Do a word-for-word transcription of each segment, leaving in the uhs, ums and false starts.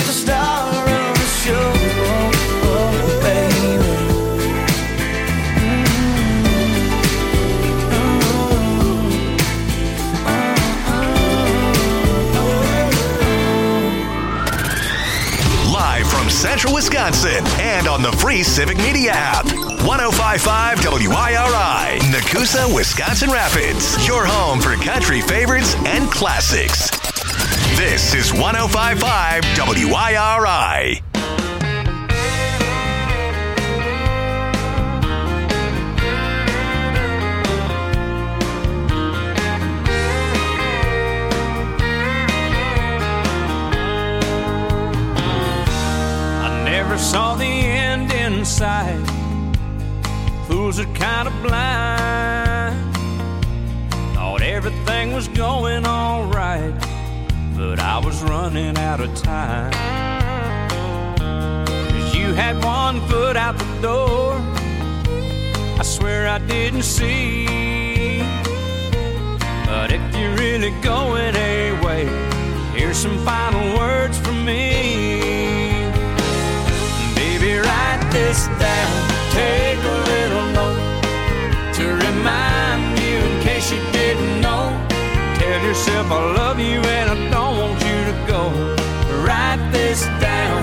the star of the show, oh, baby. Live from Central Wisconsin and on the free Civic Media app. one oh five point five W I R I, Nakusa, Wisconsin Rapids. Your home for country favorites and classics. This is one oh five point five W I R I. I never saw the end in sight. Fools are kind of blind. Thought everything was going all right, but I was running out of time. 'Cause you had one foot out the door, I swear I didn't see. But if you're really going away, here's some final words from me. Baby, write this down, take a little note to remind you in case you didn't know. Tell yourself I love you and I don't want you to go. Write this down.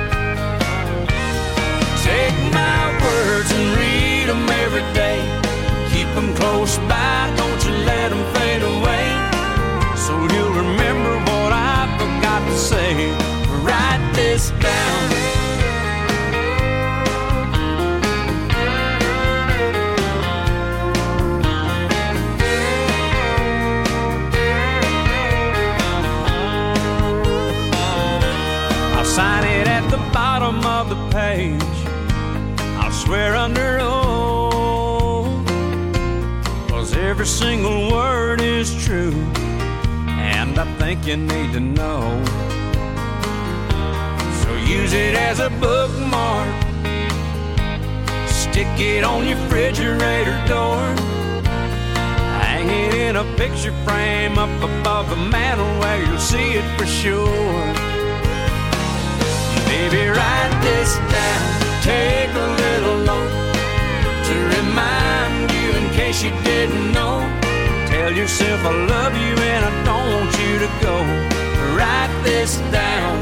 Take my words and read them every day. Keep them close by, don't you let them fade away. So you'll remember what I forgot to say. Write this down. Sign it at the bottom of the page. I'll swear under oath, 'cause every single word is true, and I think you need to know. So use it as a bookmark, stick it on your refrigerator door, hang it in a picture frame up above the mantel where you'll see it for sure. Baby, write this down, take a little note to remind you in case you didn't know. Tell yourself I love you and I don't want you to go. Write this down.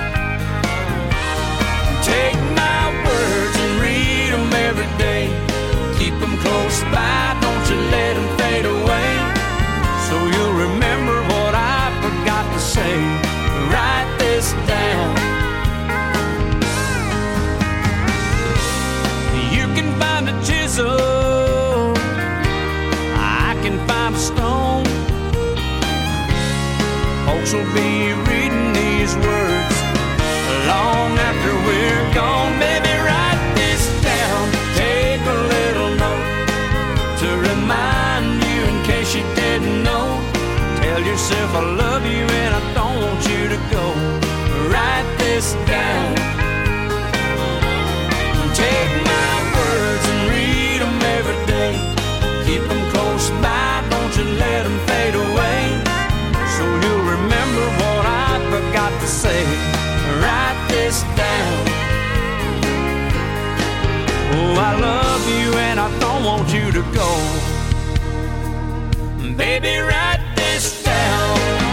Take my words and read them every day. Keep them close by, don't you let them fade away. So you'll remember what I forgot to say. Write this down. Find a chisel, I can find a stone. Folks will be reading these words long after we're gone. Baby, write this down, take a little note to remind you in case you didn't know. Tell yourself I love you and I don't want you to go. Write this down. Take my words and read them every day. Keep them close by, don't you let them fade away. So you'll remember what I forgot to say. Write this down. Oh, I love you and I don't want you to go. Baby, write this down.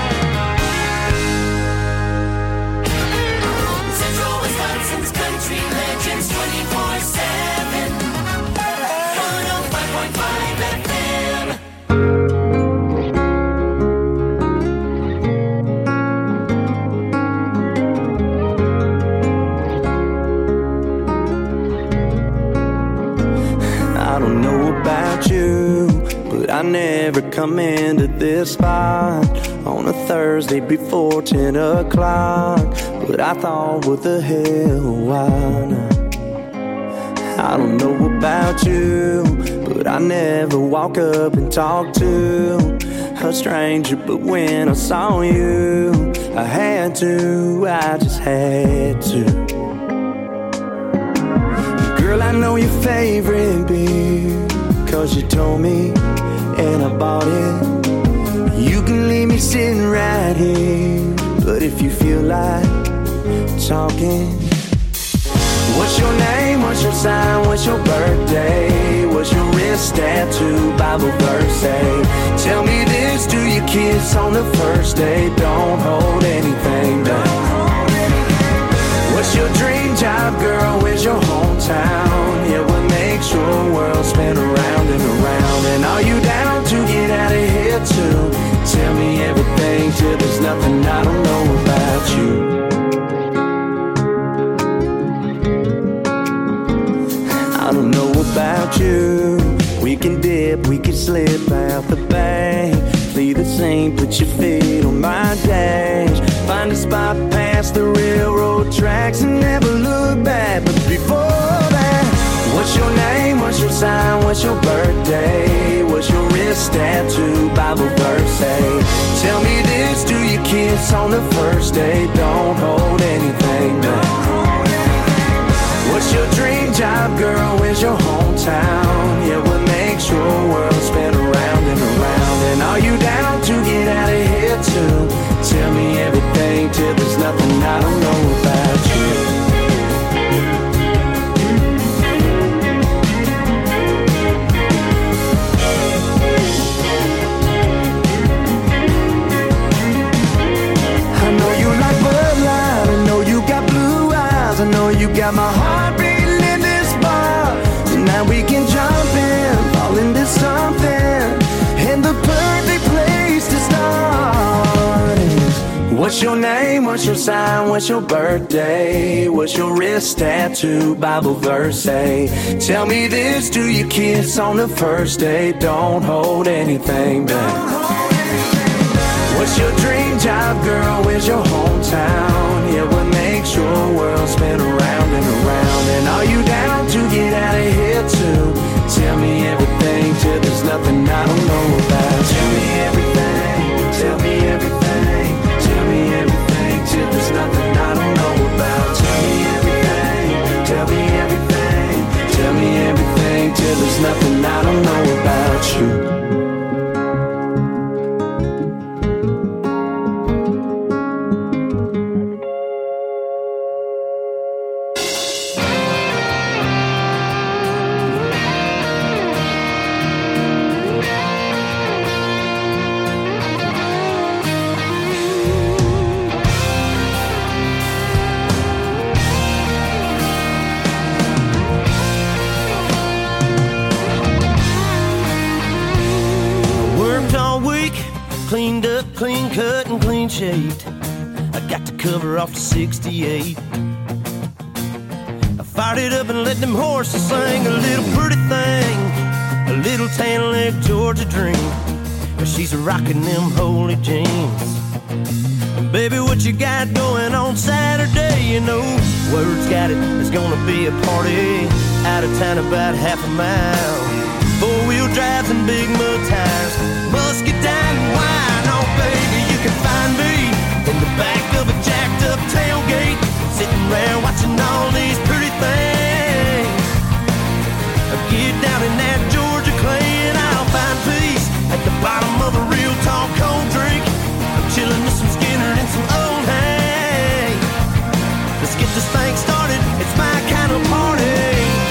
Central Wisconsin's country legends twenty-four seven. one oh five point five F M. I don't know about you, but I never come into this spot on a Thursday before ten o'clock. But I thought, what the hell, why not? I don't know about you, but I never walk up and talk to a stranger. But when I saw you, I had to, I just had to. Girl, I know your favorite beer, 'cause you told me and I bought it. You can leave me sitting right here, but if you feel like talking. What's your name, what's your sign, what's your birthday? What's your wrist tattoo, Bible verse say? Tell me this, do you kiss on the first day? Don't hold anything back. What's your dream job, girl, where's your hometown? Yeah, what makes your world spin around and around? And are you down to get out of here too? Tell me everything till there's nothing I don't know about you. I don't know about you. We can dip, we can slip out the bank. Play the same, put your feet on my dash. Find a spot past the railroad tracks and never look back. But before that, what's your name, what's your sign, what's your birthday? What's your wrist tattoo, Bible verse say? Tell me this, do you kiss on the first day? Don't hold anything back. What's your dream job, girl? Where's your hometown? Yeah, what makes your world spin around and around? And are you down to get out of here too? Tell me everything till there's nothing I don't know about you. I know you like Bud Light, I know you got blue eyes, I know you got my heart beating in this bar. Tonight we can jump in, fall into something, and the perfect place to start is, what's your name, what's your sign, what's your birthday? What's your wrist tattoo, Bible verse say? Tell me this, do you kiss on the first day? Don't hold anything back. What's your dream job, girl? Where's your hometown? Yeah, what makes your world spin around and around? And are you down to get out of here too? Tell me everything till there's nothing I don't know about. Tell me everything, tell me everything, tell me everything till there's nothing I don't know about. Tell me everything, tell me everything, tell me everything till there's nothing I don't know about you. Cleaned up, clean cut, and clean shaved. I got the cover off the sixty-eight. I fired it up and let them horses sing. A little pretty thing, a little tan leg Georgia dream. But she's rocking them holy jeans. And baby, what you got going on Saturday? You know, word's got it, there's gonna be a party out of town about half a mile. Four-wheel drives and big mud tires, muscadine and wine. Oh, baby, you can find me in the back of a jacked-up tailgate, sitting around watching all these pretty things. Get down in that Georgia clay and I'll find peace at the bottom of a real tall cold drink. I'm chilling with some Skinner and some old hay. Let's get this thing started, it's my kind of party.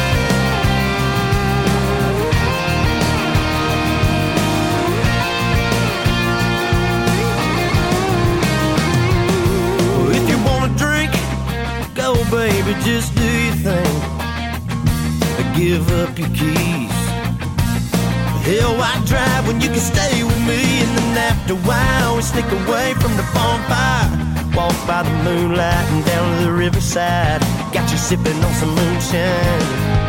Baby, just do your thing. Give up your keys. Hell, why drive when you can stay with me? And then after a while, we sneak away from the bonfire. Walk by the moonlight and down to the riverside. Got you sipping on some moonshine.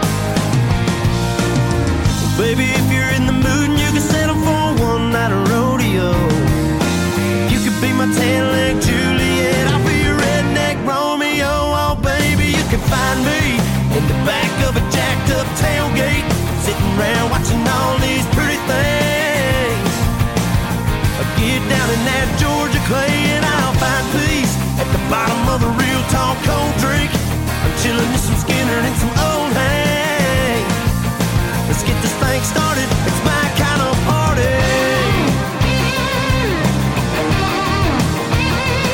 Well, baby, if you're in the mood and you can settle for one night of rodeo, you could be my tan-leg Juliet. I'll be your redneck Romeo. Oh, baby, you can find me in the back of a jacked-up tailgate, sitting around watching all these pretty things. I get down in that Georgia clay and I'll find peace at the bottom of a real tall cold drink. I'm chilling with some Skinner and some old hay. Let's get this thing started, it's my kind of party.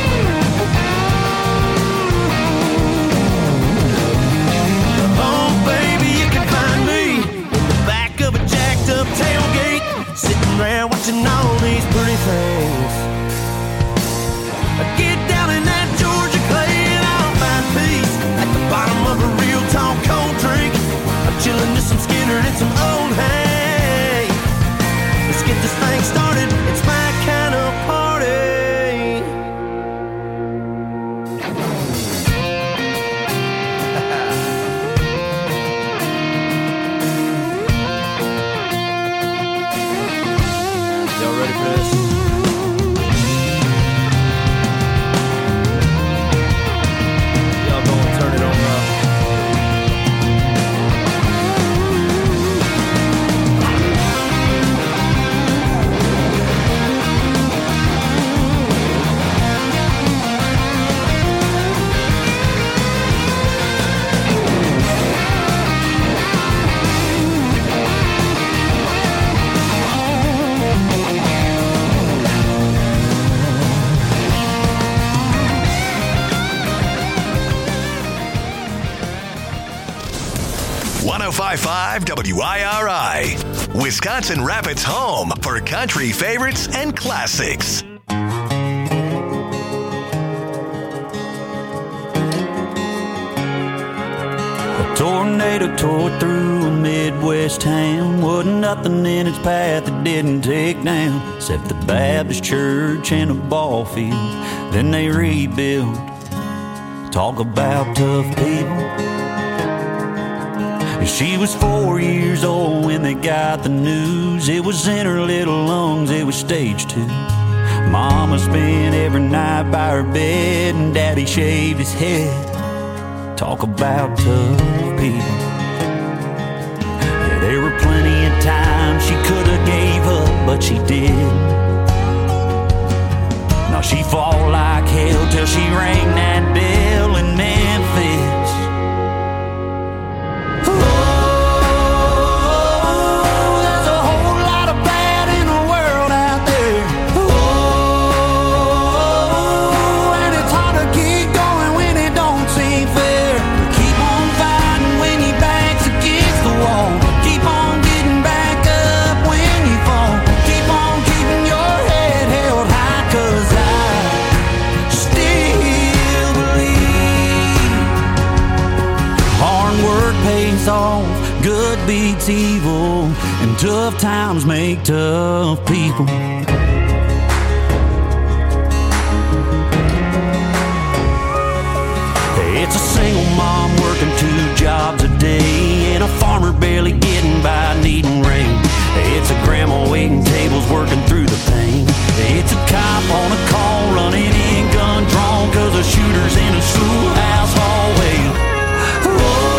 one oh five point five W I R I, Wisconsin Rapids' home for country favorites and classics. A tornado tore through a Midwest town. Wasn't nothing in its path that didn't take down, except the Baptist church and a ball field. Then they rebuilt. Talk about tough people. She was four years old when they got the news. It was in her little lungs, it was stage two. Mama spent every night by her bed, and Daddy shaved his head. Talk about tough people. Yeah, there were plenty of times she could have gave up, but she didn't. Now she fought like hell till she rang that bell in Memphis. Good beats evil, and tough times make tough people. It's a single mom working two jobs a day, and a farmer barely getting by needing rain. It's a grandma waiting tables working through the pain. It's a cop on a call running in gun drawn, cause a shooter's in a schoolhouse hallway. Whoa.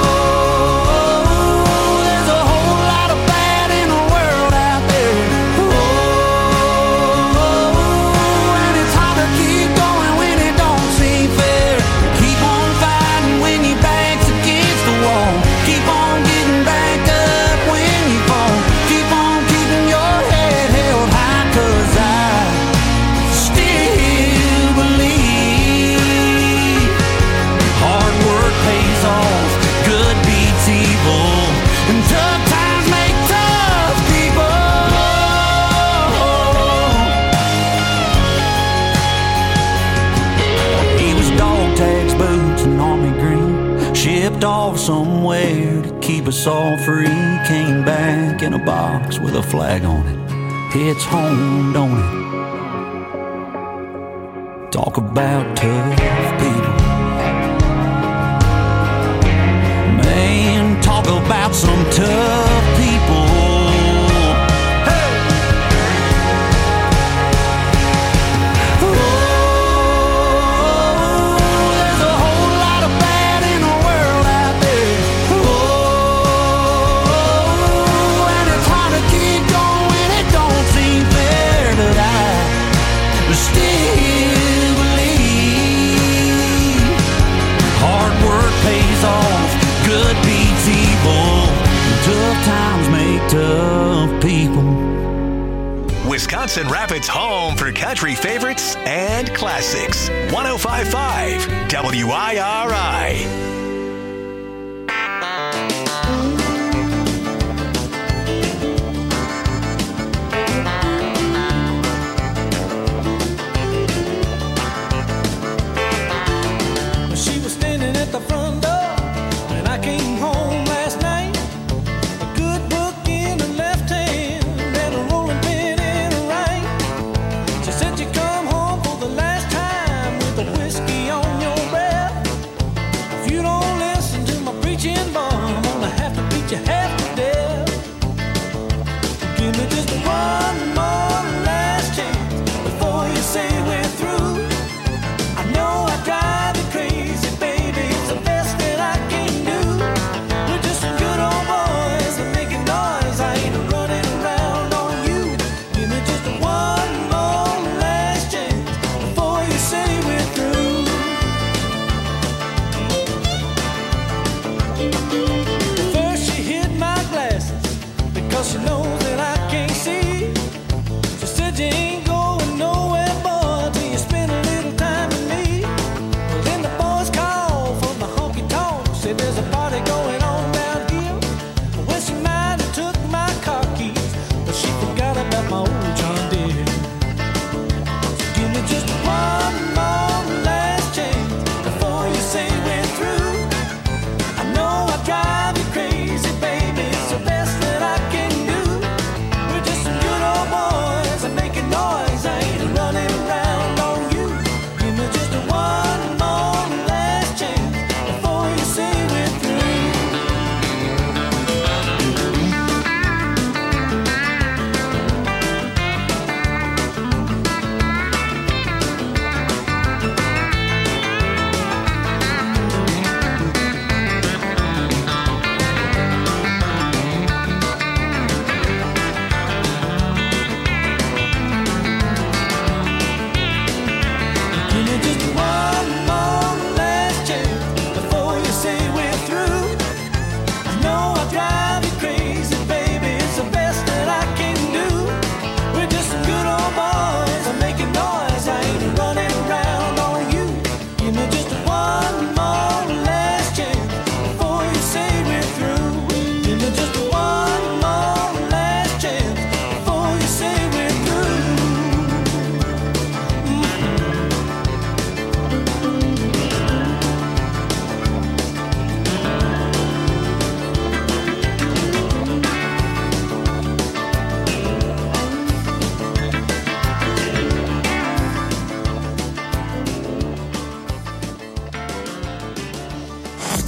Off somewhere to keep us all free. Came back in a box with a flag on it. It's home, don't it? Talk about tough people. Man, talk about some tough people. Tough people. Wisconsin Rapids' home for country favorites and classics. one oh five point five W I R I. She was standing at the front door when I came home last night. A good book in her left hand and a rolling pin in her right. She said you come home for the last time with a whiskey on your breath. A few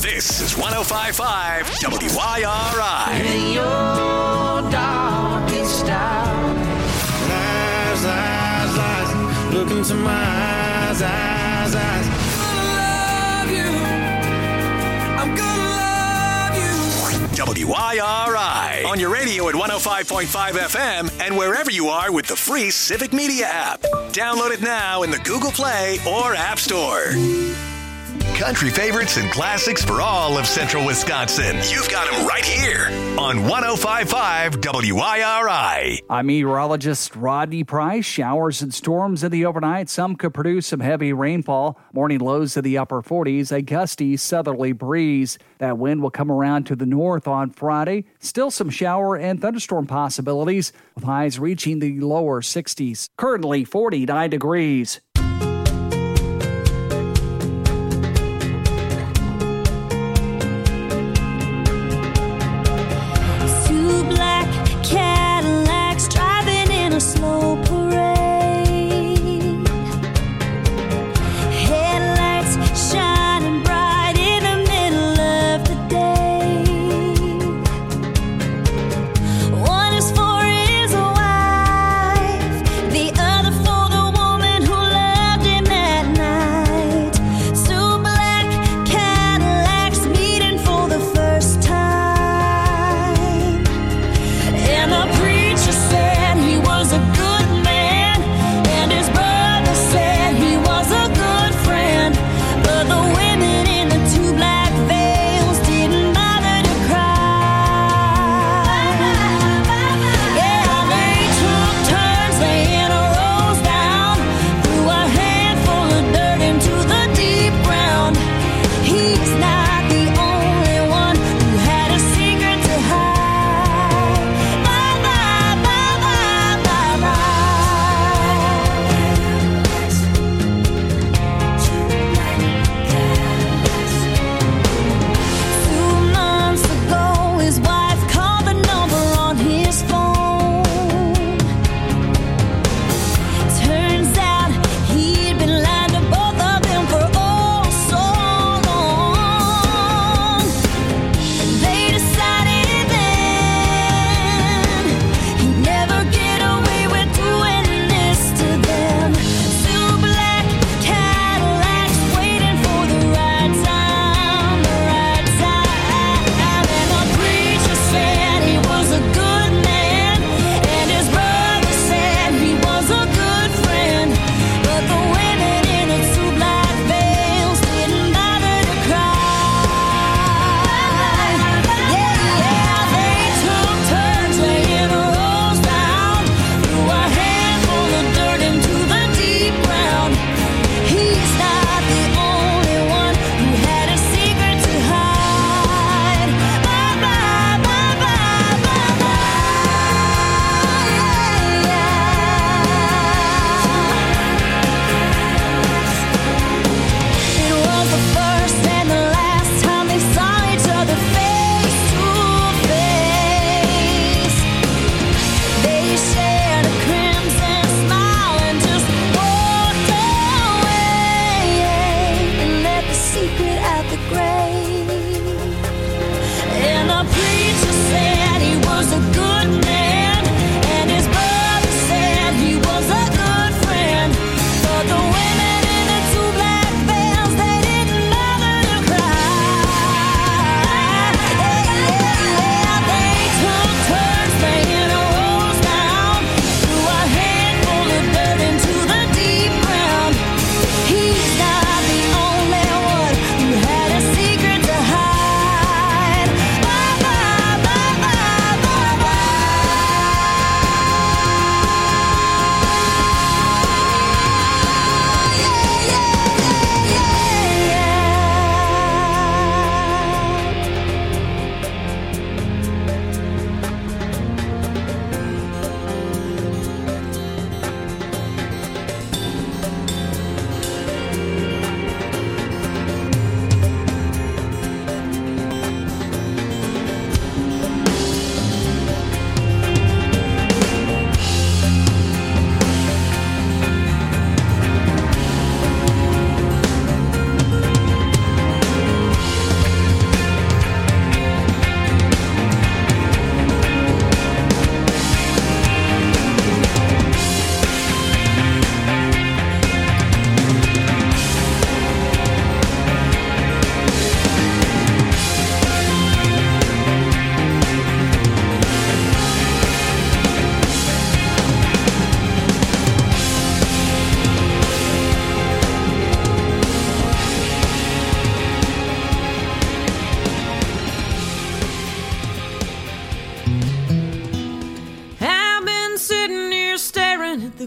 This is one oh five point five W I R I. In your darkest hour. Eyes, eyes, eyes, look into my eyes, eyes, eyes. I'm gonna love you. I'm gonna love you. W I R I. On your radio at one oh five point five F M and wherever you are with the free Civic Media app. Download it now in the Google Play or App Store. Country favorites and classics for all of central Wisconsin. You've got them right here on one oh five point five W I R I. I'm meteorologist Rodney Price. Showers and storms in the overnight. Some could produce some heavy rainfall. Morning lows in the upper forties. A gusty southerly breeze. That wind will come around to the north on Friday. Still some shower and thunderstorm possibilities, with highs reaching the lower sixties. Currently forty-nine degrees. Slow parade, headlights shining bright in the middle of the day. One is for his wife, the other for the woman who loves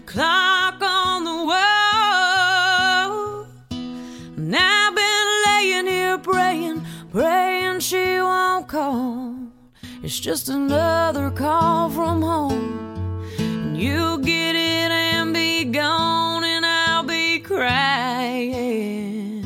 clock on the wall. And I've been laying here praying, praying she won't call. It's just another call from home, and you'll get it and be gone, and I'll be crying.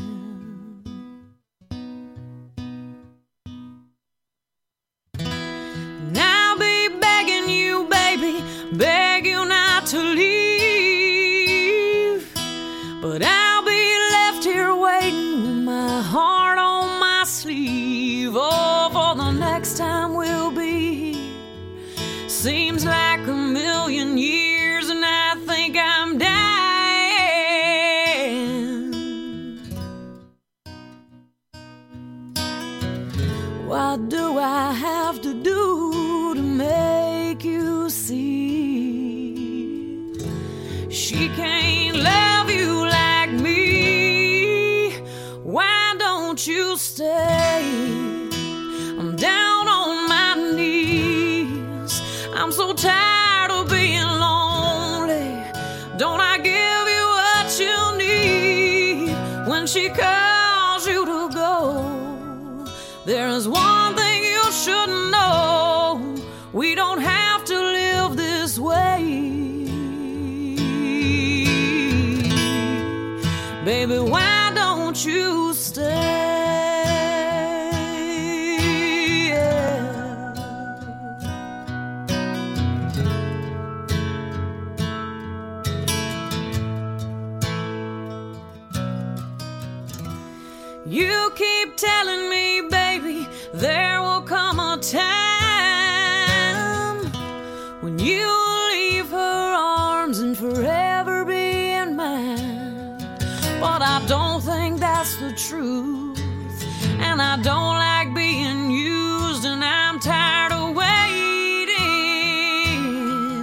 And I'll be begging you, baby, beg you not to leave, but I'll be left here waiting with my heart on my sleeve. Oh, for the next time we'll be here seems like a million years, and I think I'm dying. What do I have to do to make you see she can't love you like me? Why don't you stay? I'm down on my knees. I'm so tired of being lonely. Don't I give you what you need when she calls you to go? There is one thing you should know: we don't have to live this way. Baby, why don't you stay? You keep telling me, baby, there will come a time when you'll leave her arms and forever be in mine. But I don't think that's the truth, and I don't like being used, and I'm tired of waiting.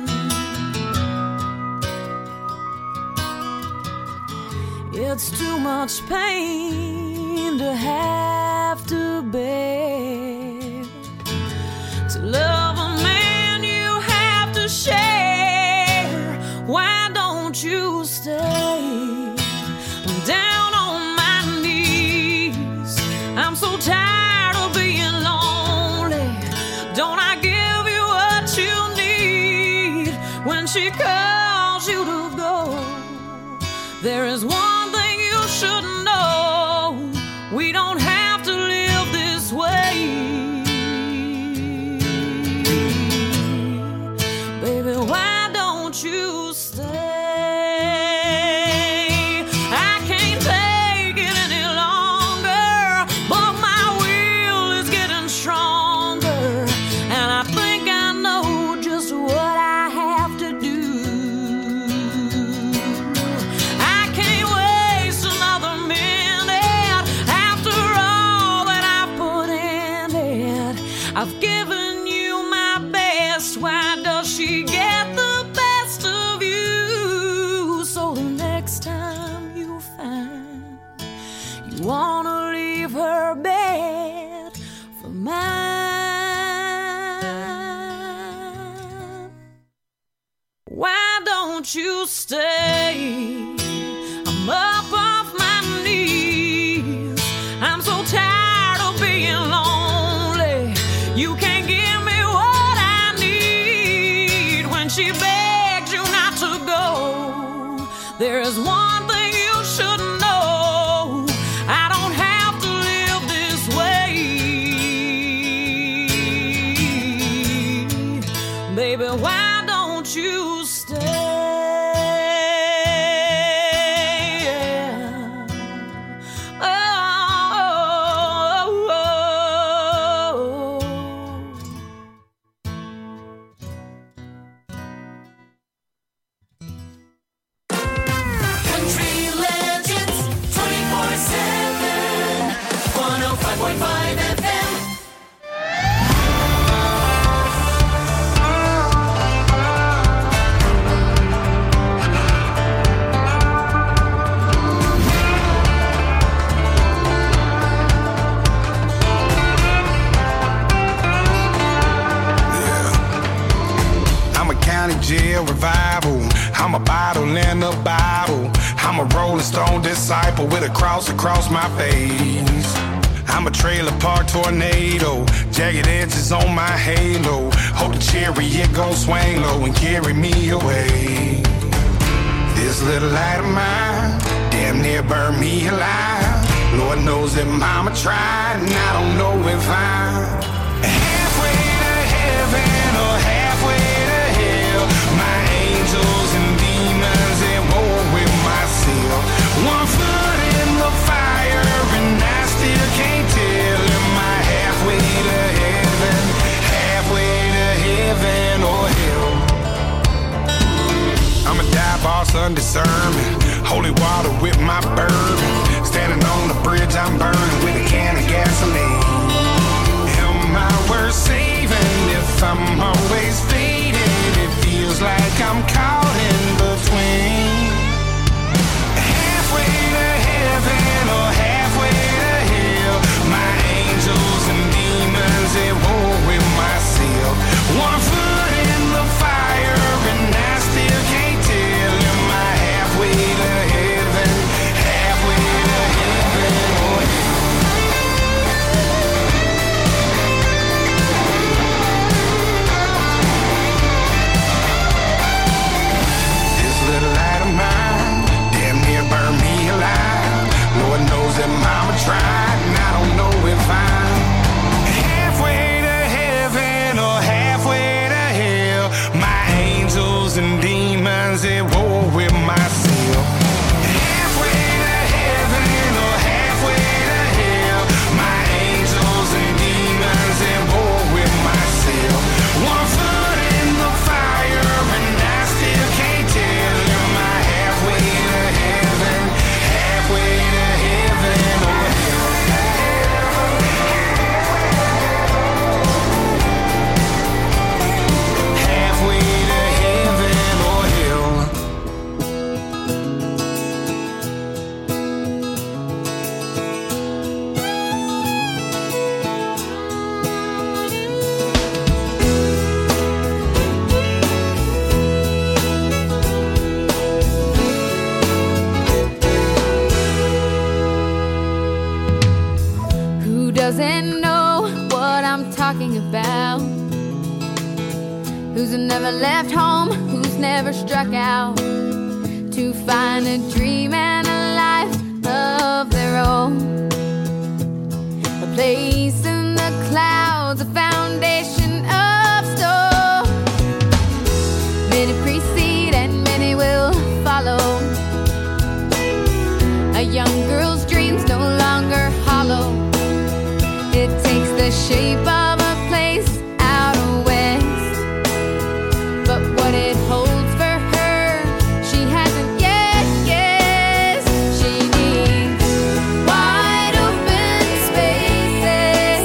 It's too much pain to have to bear, to love a man you have to share. Why don't you stay? I'm down on my knees. I'm so tired of being lonely. Don't I give you what you need when she calls you to go? There is one thing you should know: we don't have to live this way. Baby, why don't you stay? I can't take it any longer, but my will is getting stronger, and I think I know just what I have to do. I can't waste another minute after all that I've put in it. I've given you my best. Why does she get the best of you? So the next time you find you wanna leave her bed for mine, why don't you stay? I'm up off my knees. I'm so tired of being lonely. You can't give me what I need when she begs you not to go. There is one thing you should know: I don't have to live this way. Baby, why don't you stay? Country legends twenty-four seven, one oh five point five F M. Jail revival. I'm about the Bible. I'm a Rolling Stone disciple with a cross across my face. I'm a trailer park tornado, jagged edges on my halo. Hope the chariot gon' swing low and carry me away. This little light of mine damn near burned me alive. Lord knows that mama tried, and I don't know if I'm halfway to heaven or halfway to hell. My angels and demons at war with myself. One foot in the fire and I still can't tell. Am I halfway to heaven, halfway to heaven or hell? I'm a dive boss undiscerned, holy water with my bourbon. Standing on the bridge I'm burning with a can of gasoline. Am I worth saving if I'm always fading? It feels like I'm caught in between. Halfway to heaven or halfway to hell. My angels and demons at war with myself. One foot in the fire and I still can't tell. Am I halfway to heaven, halfway to heaven or hell? This little light of mine damn near burned me alive. Lord knows that mama tried, and I don't know if I'm halfway to heaven or halfway to hell. My angels and demons at war with myself. Halfway to heaven or halfway to hell. My angels and demons at war with myself. One foot in the fire and I still can't tell. Am I halfway to heaven, halfway to heaven or hell? Halfway to heaven or hell? Who doesn't know what I'm talking about? Who's never left home? Who's never struck out to find a dream and a life of their own? A place in the clouds, a foundation of stone. Many precede and many will follow. A young girl's dreams no longer hollow. It takes the shape of a place out west. But what it holds for her, she hasn't yet guessed. She needs wide open spaces,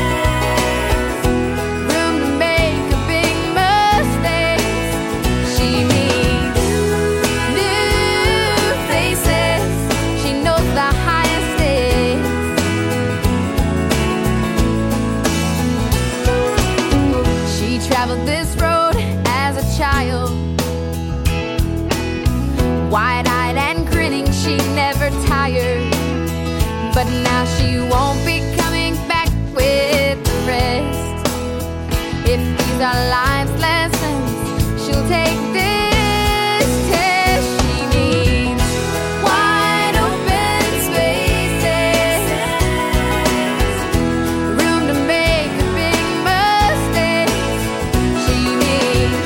room to make a big mistakes. She needs new faces. She knows the highest stakes. She traveled this road as a child, wide-eyed and grinning, she never tired. But now she won't be coming back with the rest. If these are life's lessons, she'll take this test. She needs wide open spaces, room to make a big mistake. She needs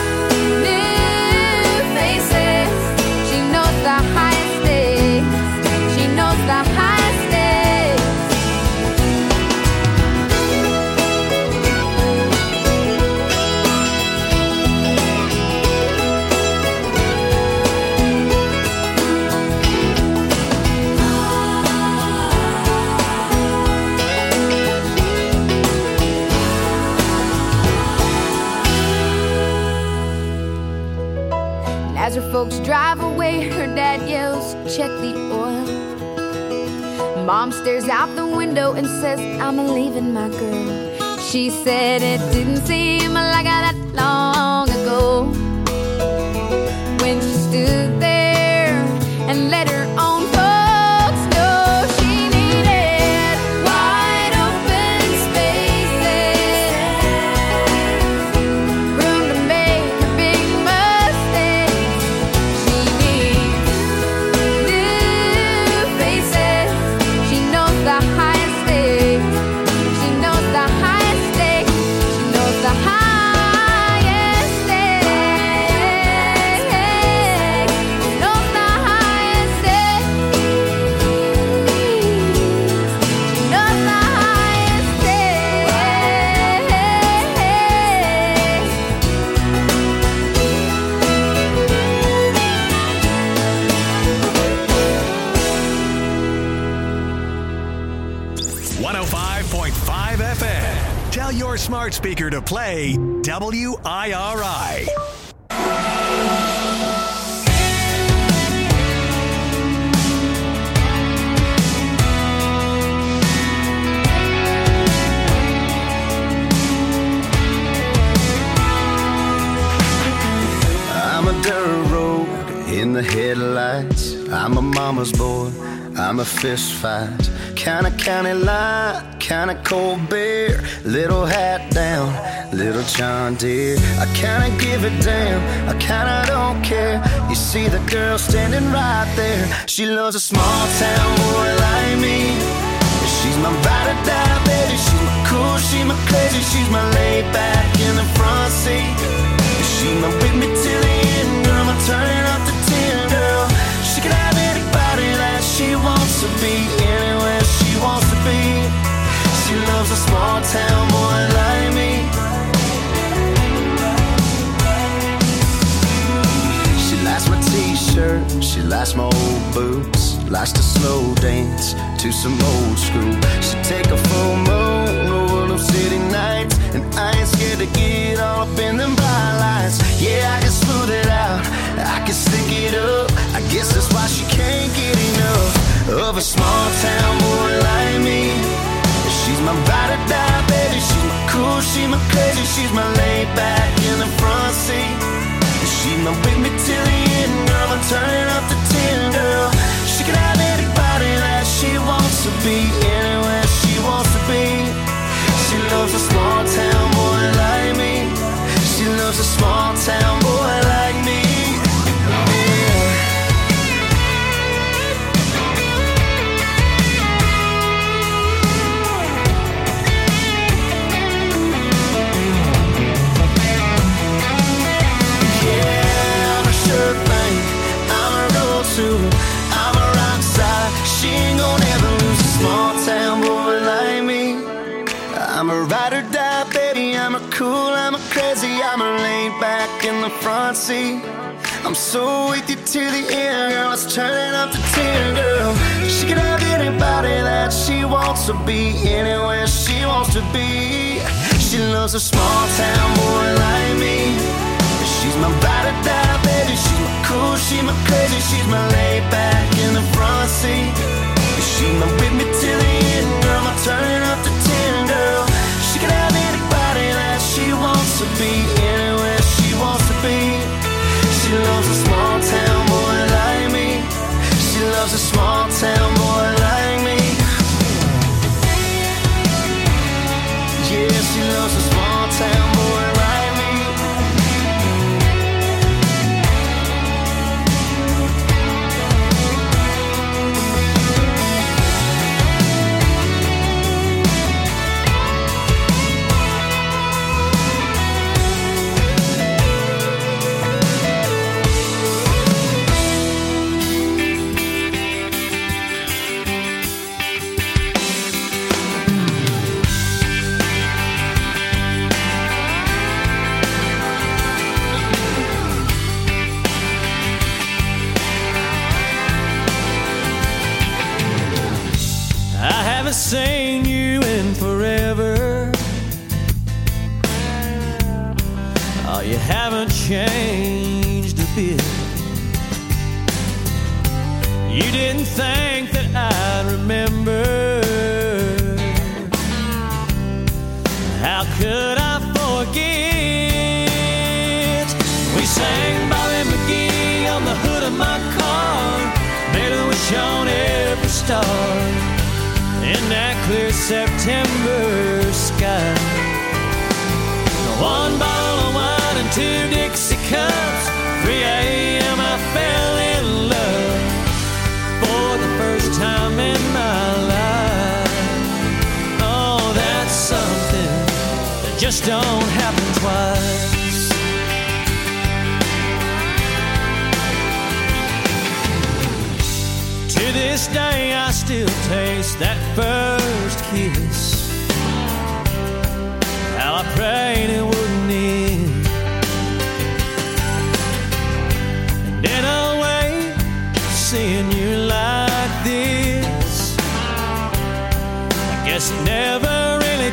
new faces. She knows the highest stakes. She knows the highest stakes. And as her folks drive away, her dad yells, "Check the oil." Mom stares out the window and says, "I'm leaving my girl." She said it didn't seem like that long ago when she stood there one oh five point five F M. Tell your smart speaker to play W I R I. I'm a dirt road in the headlights. I'm a mama's boy. I'm a fist fight. Kinda county line, kinda cold beer. Little hat down, little John Deere. I kinda give it down, I kinda don't care. You see the girl standing right there. She loves a small town boy like me. She's my ride or die, baby. She's my cool, she's my crazy. She's my laid back in the front seat. She my with me till the end, girl. I'm turning up the ten, girl. She can have anybody that she wants to be, anywhere she wants to be. She loves a small town boy like me. She likes my t-shirt, she likes my old boots, likes to slow dance to some old school. She take a full moon over them city nights, and I ain't scared to get all up in them bright lights. Yeah, I can smooth it out, I can stick it up. I guess that's why she can't get enough of a small town boy like me. She's my ride or die, baby. She's my cool, she's my crazy. She's my laid back in the front seat. She's my with me till the end, girl. I'm turning up the ten, girl. She can have anybody that she wants to be, anywhere she wants to be. She loves a small town boy like me. She loves a small town boy like me. I'm a rock star. She ain't gonna ever lose a small town boy like me. I'm a ride or die, baby. I'm a cool, I'm a crazy. I'm a laid back in the front seat. I'm so with you to the end, girl. It's turning up the ten, girl. She can have anybody that she wants to be, anywhere she wants to be. She loves a small town boy like me. She's my ride or die, baby. She's my cool, she's my crazy. She's my laid back in the front seat. She's my with me till the end, girl. I'm turning up the ten, girl. She can have anybody that she wants to be, anywhere she wants to be. She loves a small town boy like me. She loves a small town boy like me. Yeah, she loves a small town boy like me. Seen you in forever. Oh, you haven't changed a bit. You didn't think that I'd remember. How could I forget? We sang Bobby McGee on the hood of my car, made a wish on every star in that clear September sky. One bottle of wine and two Dixie cups. three a.m. I fell in love for the first time in my life. Oh, that's something that just don't happen twice. To this day I still taste that first kiss. How I prayed it wouldn't end. And in a way, seeing you like this, I Guess it never really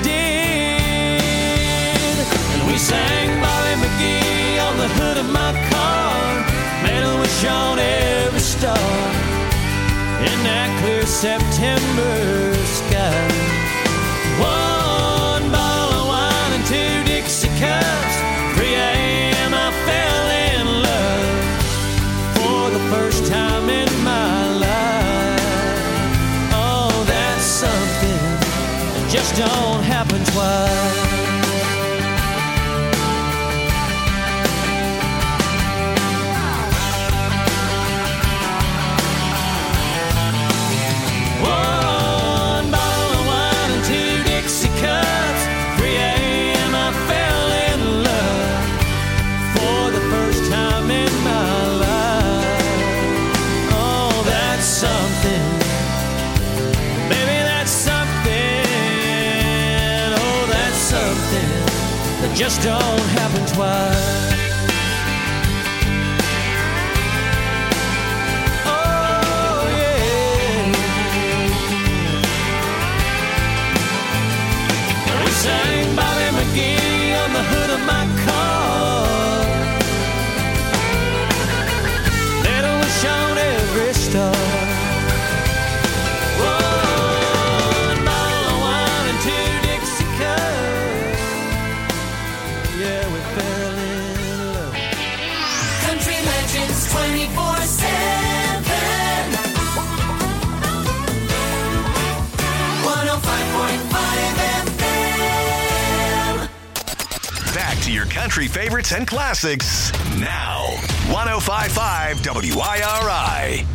did. And we sang Bobby McGee on the hood of my car. Man, it was on every star in that clear September sky. One bottle of wine and two Dixie cups. three a.m. I fell in love for the first time in my life. Oh, that's something that just don't happen twice. Just don't happen twice. Oh yeah. We sang Bobby McGee on the hood of my car. Let it was on every star. twenty-four seven one oh five point five F M. Back to your country favorites and classics now. one oh five point five W I R I.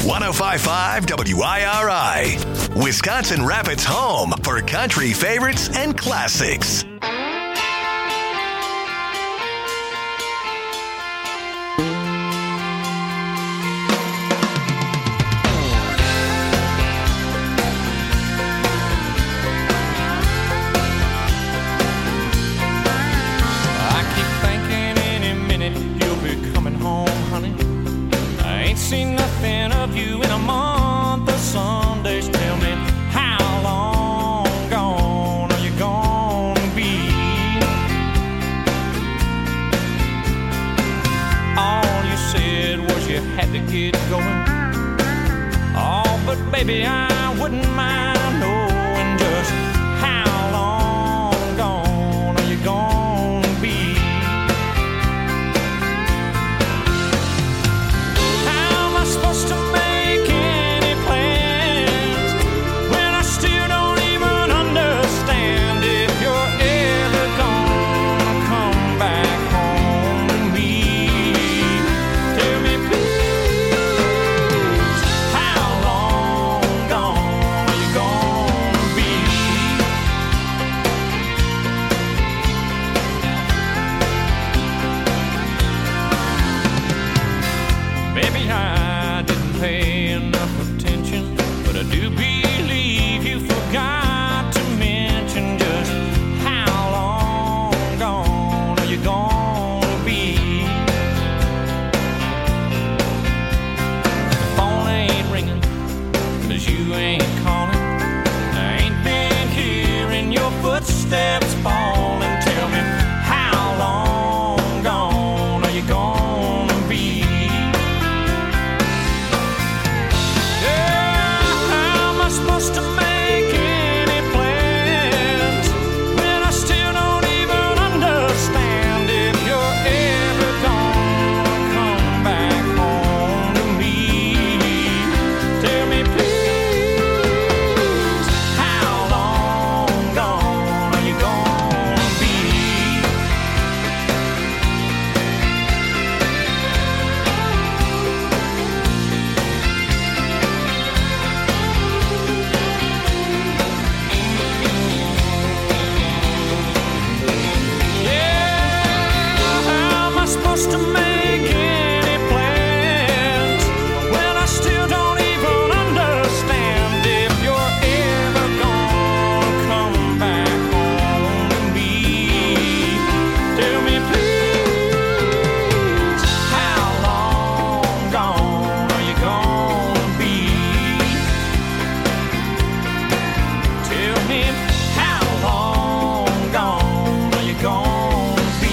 one oh five point five W I R I, Wisconsin Rapids' home for country favorites and classics. Seen nothing of you in a month of Sundays. Tell me, how long gone are you gonna be? All you said was you had to get going. Oh, but baby, I wouldn't mind knowing just how long gone are you gonna be? Supposed to make any plans when I still don't even understand if you're ever gonna come back home to me. Tell me please, how long gone are you gonna be? Baby, I pay enough attention, but I do believe you forgot to mention just how long gone are you gonna be? The phone ain't ringing, 'cause you ain't calling. I ain't been hearing your footsteps falling. Tell me, how long gone are you gonna be? Supposed to make any plans when I still don't even understand if you're ever gonna come back home to me. Tell me please, how long gone are you gonna be? Supposed to make any plans when I still don't even understand if you're ever gonna come back home to me. Tell me please, how long gone are you gonna be? Tell me, how long gone are you gonna be?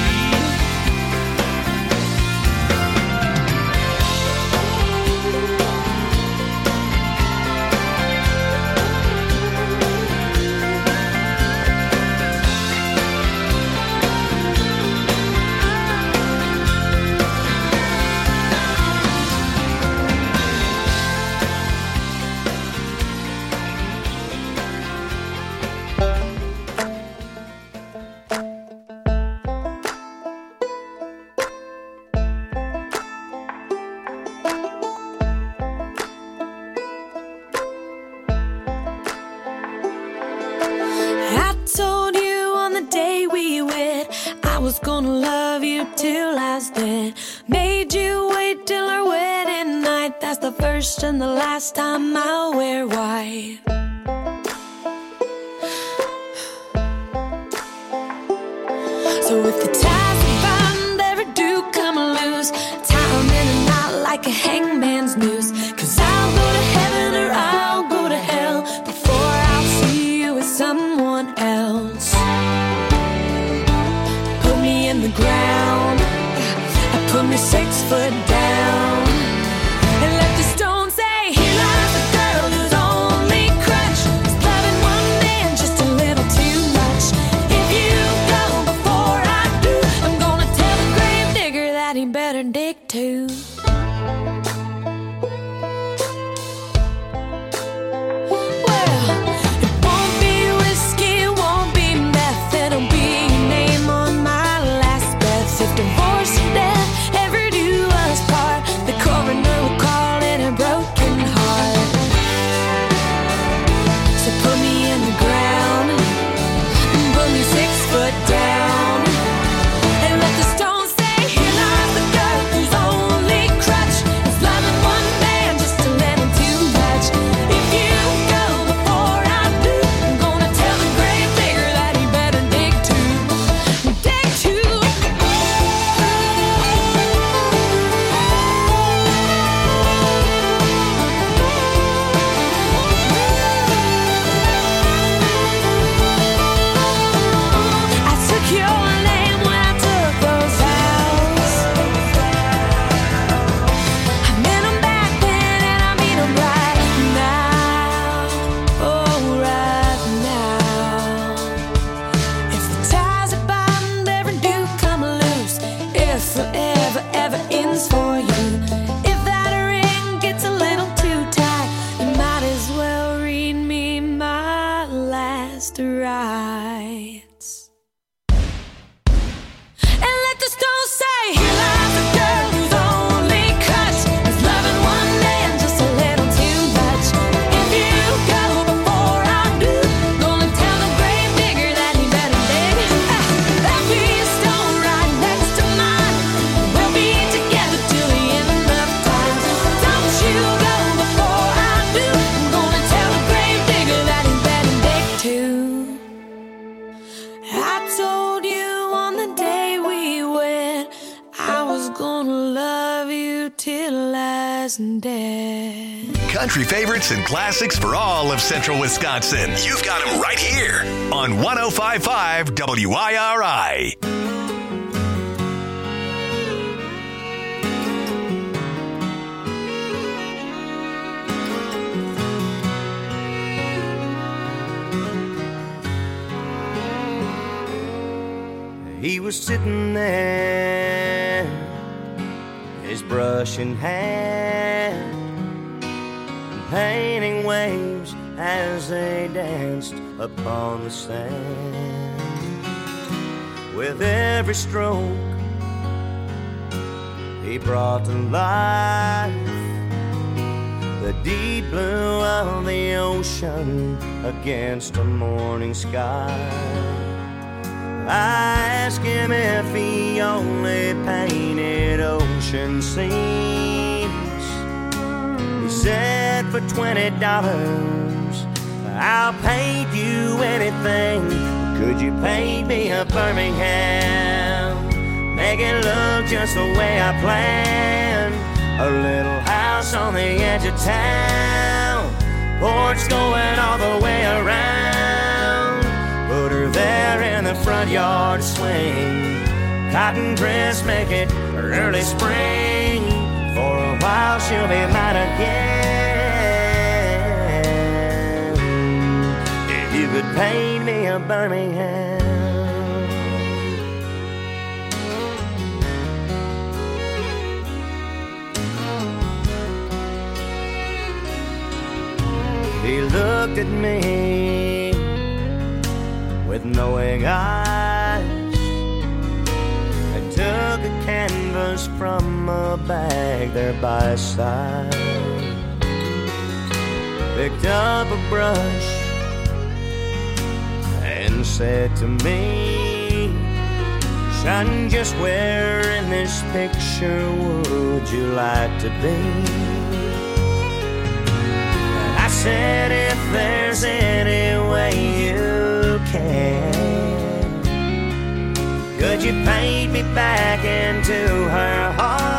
I told you on the day we wed I was gonna love you till I was dead. Made you wait till our wedding night. That's the first and the last time I'll wear white. So if the ties we bind ever do come loose, tie 'em in a knot like a hangman's noose. 'Cause I'll go to heaven or I'll go to hell before I'll see you with someone else. Put me in the ground, put me six foot down, and let the stone say, here lies the girl whose only crutch is loving one man just a little too much. If you go before I do, I'm gonna tell the grave digger that he better dig too. brutalized and dead. Country favorites and classics for all of Central Wisconsin. You've got them right here on one oh five point five W I R I. He was sitting there, his brush in hand, painting waves as they danced upon the sand. With every stroke, he brought to life the deep blue of the ocean against a morning sky. I asked him if he only painted ocean scenes. He said for twenty dollars I'll paint you anything. Could you paint me a Birmingham? Make it look just the way I planned. A little house on the edge of town, porch going all the way around. Put her there in the front yard swing. Cotton dress, make it early spring. For a while she'll be mine again. If you could paint me a Birmingham. He looked at me with knowing eyes and took a canvas from a bag there by his side. Picked up a brush and said to me, son, just where in this picture would you like to be? And I said, if there's any way you can, could you paint me back into her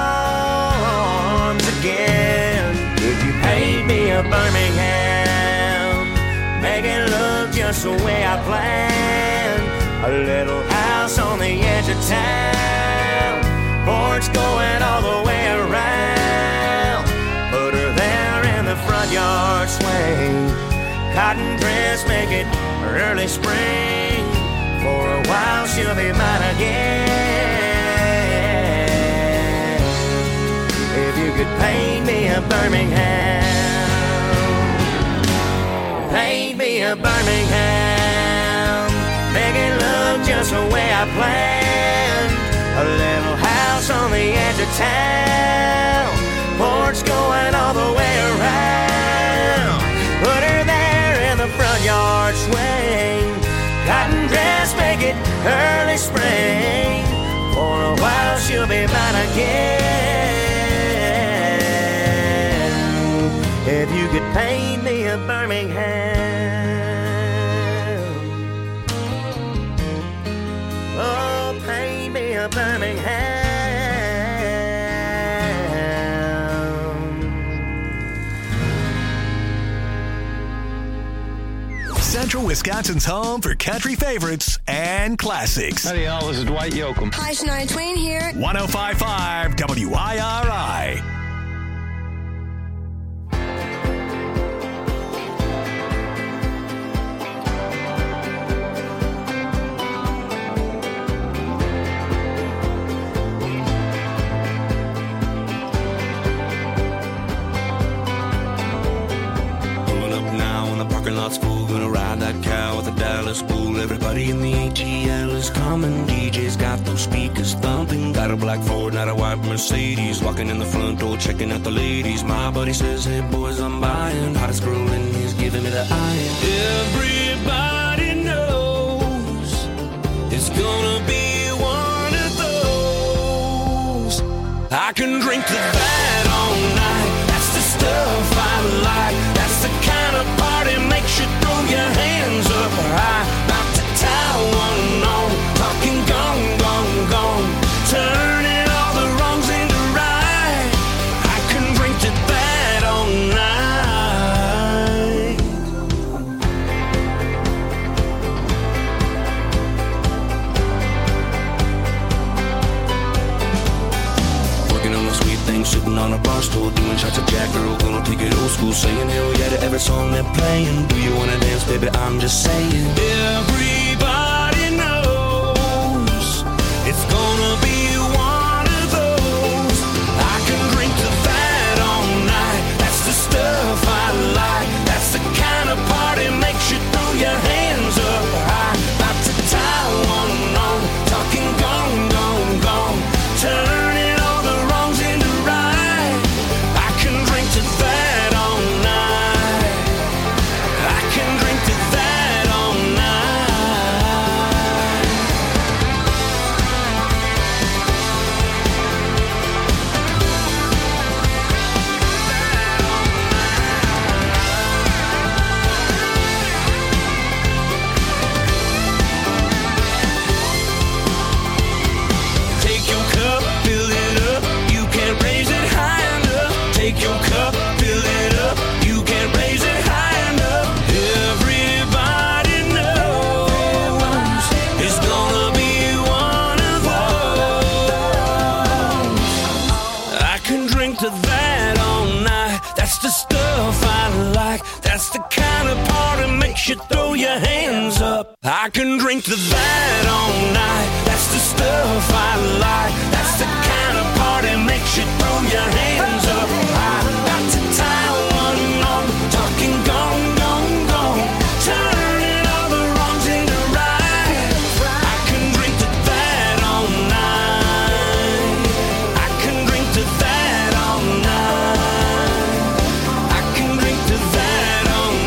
arms again? Could you paint me a Birmingham? Make it look just the way I planned. A little house on the edge of town, porch going all the way around. Put her there in the front yard swing. Cotton dress, make it early spring. For a while she'll be mine again. If you could paint me a Birmingham, paint me a Birmingham. Make it look just the way I planned. A little house on the edge of town, porch going all the way around. Put her there in the front yard swing. Cotton dress, make it early spring. For a while she'll be mine again. If you could paint me a Birmingham, oh, paint me a Birmingham. Central Wisconsin's home for country favorites and classics. Howdy, y'all. This is Dwight Yoakam. Hi, Shania Twain here. one oh five point five W I R I. Full, gonna ride that cow with a Dallas bull. Everybody in the A T L is coming. D J's got those speakers thumping. Got a black Ford, not a white Mercedes. Walking in the front door, checking out the ladies. My buddy says, hey boys, I'm buying. Hottest girl in he's giving me the eye. Everybody knows it's gonna be one of those. I can drink to that all night. That's the stuff I like. That's the kind of party makes you throw your hands up high. About to tie one on, talking gone, gone, gone. Turning all the wrongs into right. I doing shots of Jack, girl, gonna take it old school, saying hell yeah to every song they're playing. Do you wanna dance, baby? I'm just saying. Everybody knows it's gonna be one of those. I can drink to that all night. That's the stuff I like. That's the kind of party makes you throw your hands up high. About to tie one on, talking gone, gone, gone, turning all the wrongs into right. I can drink to that all night. I can drink to that all night. Take your cup, fill it up. You can't raise it high enough. Take your cup, fill it up. You can't raise it high enough. Everybody knows it's gonna be one of those. I can drink to that all night. That's the stuff I like. That's the kind of party makes you throw your hands up. I can drink to that all night. That's the stuff I like. That's the kind of party makes you throw your hands up. I'm about to tie one on, talking gone, gone, gone, turning all the wrongs into right. I can drink to that all night. I can drink to that all night. I can drink to that all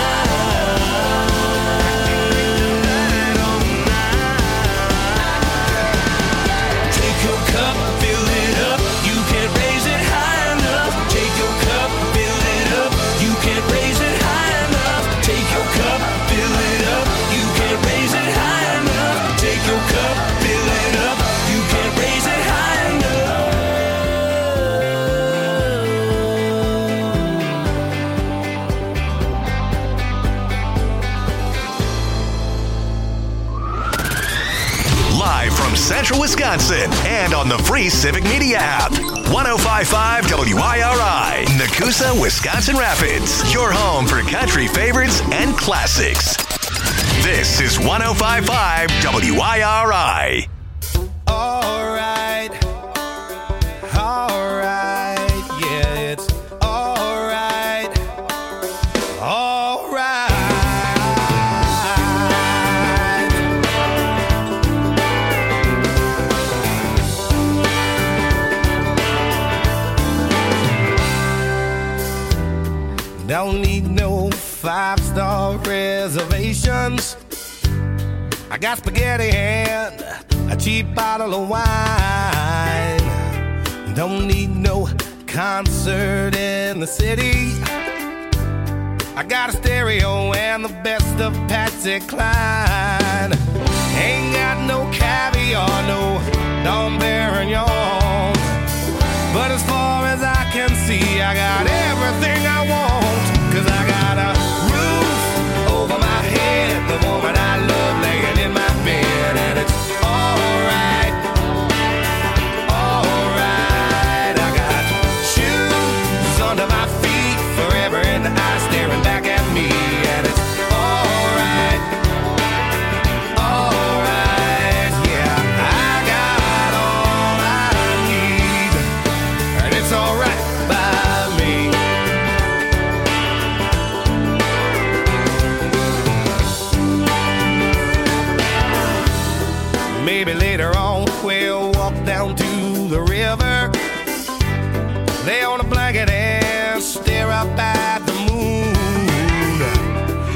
night. Take your cup, fill it up. You can't raise it high enough. Take your cup, fill it up. You can't raise it high enough. Take your cup, fill it up. You can't raise it high enough. Take your cup, fill it up. You can't raise it high Live from Central Wisconsin and on the free Civic Media app. one oh five point five W I R I, Nakusa, Wisconsin Rapids. Your home for country favorites and classics. This is one oh five point five W I R I. Alright, alright, yeah, it's alright, alright. Don't need no five-star reservations. I got spaghetti and a cheap bottle of wine. Don't need no concert in the city. I got a stereo and the best of Patsy Cline. Ain't got no caviar, no Dom Perignon. But as far as I can